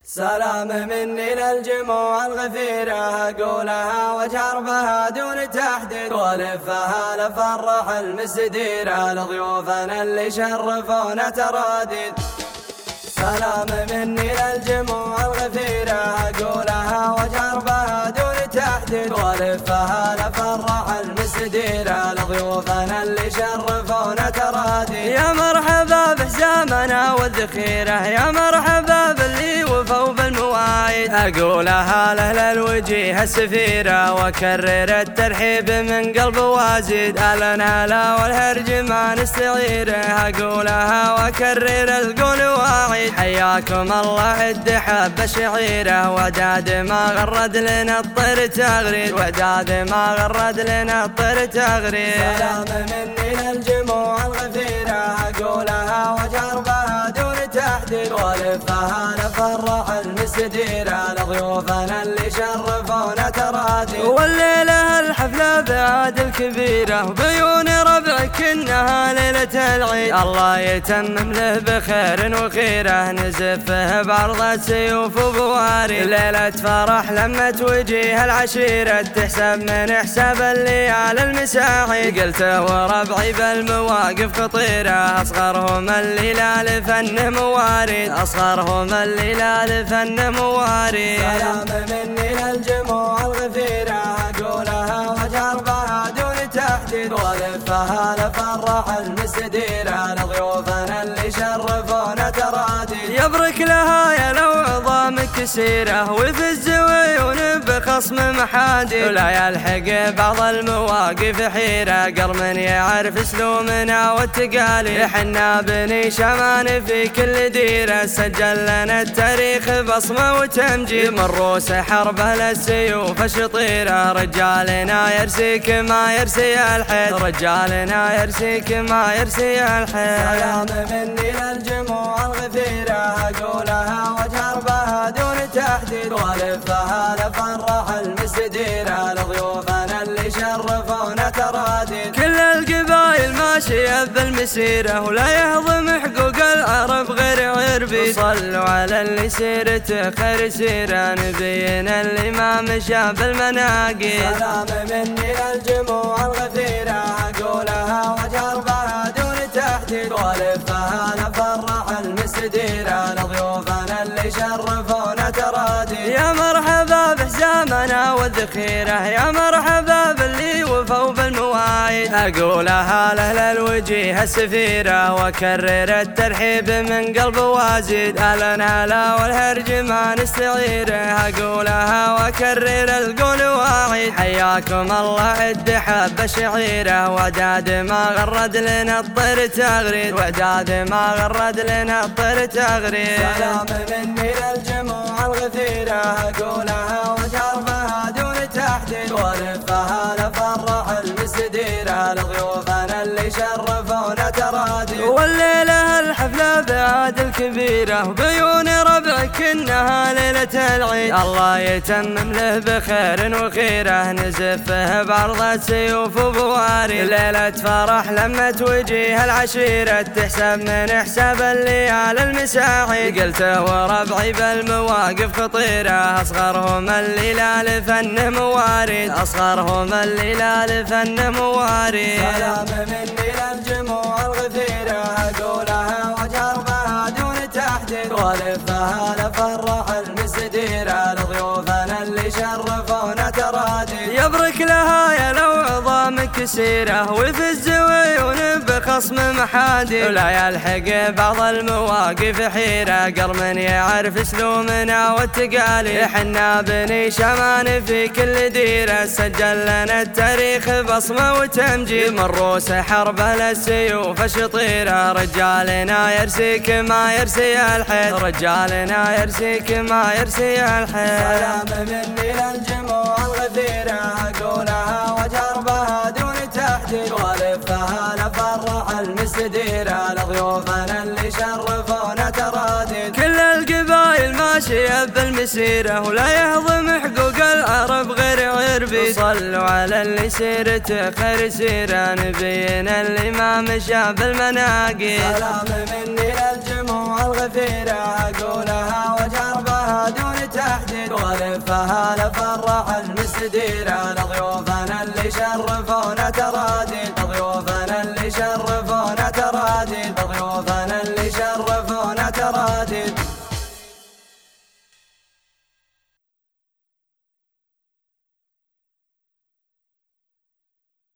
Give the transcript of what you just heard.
سلام مني للجموع الغفيرة، أقولها وجربها دون تحديد، ولفها لفرح المستديرة لضيوفنا اللي شرفونا تراديد. سلام مني للجموع الغفيرة، أقولها وجربها دون تحديد، ولفها لفرح المستديرة لضيوفنا اللي شرفونا تراديد. يا مرحبا بحزامنا والذخيرة، يا مرحبا باللي وفوا بالمواعيد، أقولها لأهل الوجيه السفيرة وكرر الترحيب من قلب وازيد. أهلا هلا والهرج ما نستعيره، أقولها وكرر القول واعيد. حياكم الله الدحب الشعيرة، وداد ما غرد لنا الطير تغريد، وداد ما غرد لنا الطير تغريد. سلام مني للجموع الغفيرة، أقولها وجربها دون تحديد، ولفها لفرح المستديرة لضيوفنا اللي شرفونا تراديد. والليلة الحفلة بعد الكبيرة، وبعيون ربعك إنها ليلة العيد، الله يتمم له بخير وخيره، نزفه بعرض سيوف وبواري. ليلة فرح لمة وجيه العشيرة، تحسب من حساب الليالي المساعي. قلته وربعي بالمواقف خطيرة، أصغرهم الليلة لفن موارد، أصغرهم الليلة لفن موارد. سلام مني للجموع الغفيرة، أقولها وجربها دون تحديد، ولفها لفرح المستديرة لضيوفنا اللي شرفونا تراديد. يبرك لها يا لو عظامك كسيرة، ويفز عيون بخصم محادي، ولا يلحق بعض المواقف حيرة، قرم يعرف سلومنا والتقالي. حنا بني شمان في كل ديرة، سجل لنا التاريخ بصمة وتمجيد، من روس حربه للسيوف الشطيرة، رجالنا يرسيك ما يرسي الحيد، رجالنا يرسيك ما يرسي الحيد. سلام مني للجموع الغفيرة، أقولها وجربها دون تحديد، ولفها لفرح المستديرة لضيوفنا اللي شرفونا تراديد. كل القبايل ماشية بالمسيرة، ولا يهضم حقوق العرب غير عربي، صلوا على اللي سيرته خير سيرة، نبينا اللي ما مشى بالمناقب. سلام مني للجموع الغفيرة، أقولها وجربها دون تحديد، ولفها لفرح المستديرة لضيوفنا اللي شرفونا تراديد. يا مرحبا بحزامنا والذخيرة، يا مرحبا باللي وفوا بالمواعيد، أقولها لأهل الوجيه السفيرة وكرر الترحيب من قلب وازيد. أهلا هلا والهرج ما نستعيره، أقولها وكرر القول واعيد. حياكم الله الدحب الشعيرة، وداد ما غرد لنا الطير تغريد، وداد ما غرد لنا الطير تغريد. سلام مني للجموع الغفيرة، أقولها وجربها دون تحديد، ولفها لفرح المستديرة لضيوفنا اللي شرفونا تراديد. والليلة الحفلة بعد الكبيرة، وبعيون ربعك إنها ليلة العيد، الله يتمم له بخير وخيره، نزفه بعرض سيوف وبواري. ليلة فرح لمة وجيه العشيرة، تحسب من حساب الليالي المساعي. قلته وربعي بالمواقف خطيرة، أصغرهم الليلة لفن موارد، أصغرهم الليلة لفن موارد. سلام مني للجموع الغفيرة، أقولها وجربها دون تحديد، ولفها لفرح المستديرة لضيوفنا اللي شرفونا تراديد. يبرك لها يا لو عظامك كسيرة، ويفز عيون بخصم محادي، ولا يلحق بعض المواقف حيرة، قرم يعرف سلومنا والتقالي. حنا بني شمان في كل ديرة، سجل لنا التاريخ بصمة وتمجيد، من روس حربه للسيوف الشطيرة، رجالنا يرسيك ما يرسي الحيد، رجالنا يرسيك ما يرسي الحيد. سلام مني للجموع الغفيرة، أقولها وجربها دون تحديد، ولفها لفرح المستديرة لضيوفنا اللي شرفونا تراديد. كل القبايل ماشية بالمسيرة، ولا يهضم حقوق العرب غير عربي، صلوا على اللي سيرته خير سيرة، نبينا اللي ما مشى بالمناقب. سلام مني للجموع الغفيرة، أقولها وجربها ولفها لفرح المستدير على ضيوفنا اللي شرفونا تراديل.